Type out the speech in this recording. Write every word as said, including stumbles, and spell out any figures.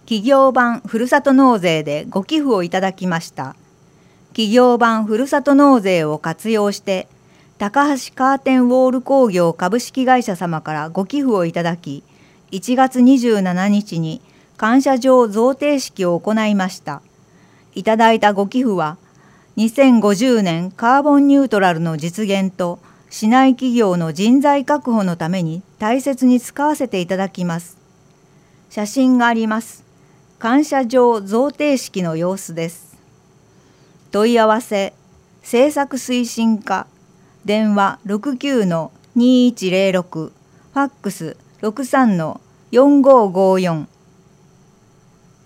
企業版ふるさと納税でご寄付をいただきました。企業版ふるさと納税を活用して、高橋カーテンウォール工業株式会社様からご寄付をいただき、いちがつにじゅうしちにちに感謝状贈呈式を行いました。いただいたご寄付は、にせんごじゅうねんカーボンニュートラルの実現と市内企業の人材確保のために大切に使わせていただきます。写真があります。感謝状贈呈式の様子です。問い合わせ、政策推進課、電話 ろくきゅうのにいちゼロろく、ファックス ろくさんのよんごーごーよん。